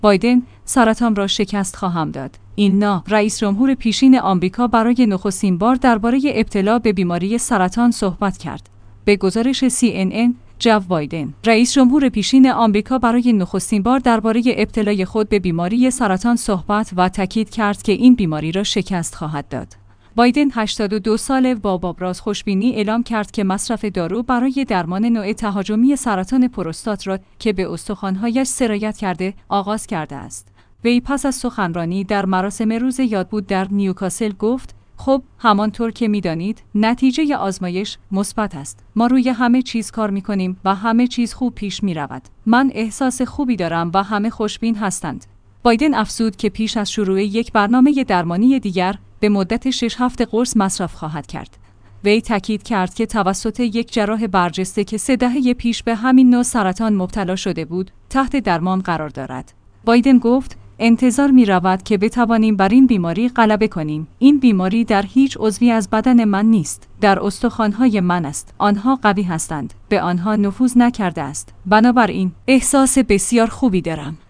بایدن: سرطان را شکست خواهم داد. رئیس جمهور پیشین آمریکا برای نخستین بار درباره ابتلا به بیماری سرطان صحبت کرد. به گزارش CNN، جو بایدن، رئیس جمهور پیشین آمریکا برای نخستین بار درباره ابتلای خود به بیماری سرطان صحبت و تاکید کرد که این بیماری را شکست خواهد داد. بایدن 82 ساله با ابراز خوشبینی اعلام کرد که مصرف دارو برای درمان نوع تهاجمی سرطان پروستات را که به استخوان‌هایش سرایت کرده آغاز کرده است. وی پس از سخنرانی در مراسم روز یادبود در نیوکاسل گفت: خب، همانطور که می‌دانید، نتیجه آزمایش مثبت است. ما روی همه چیز کار می‌کنیم و همه چیز خوب پیش می‌رود. من احساس خوبی دارم و همه خوشبین هستند. بایدن افزود که پیش از شروع یک برنامه درمانی دیگر به مدت 6 هفته قرص مصرف خواهد کرد. وی تاکید کرد که توسط یک جراح برجسته که 3 دهه پیش به همین نوع سرطان مبتلا شده بود، تحت درمان قرار دارد. بایدن گفت: انتظار می رود که بتوانیم بر این بیماری غلبه کنیم. این بیماری در هیچ عضوی از بدن من نیست. در استخوان‌های من است. آنها قوی هستند. به آنها نفوذ نکرده است. بنابراین احساس بسیار خوبی دارم.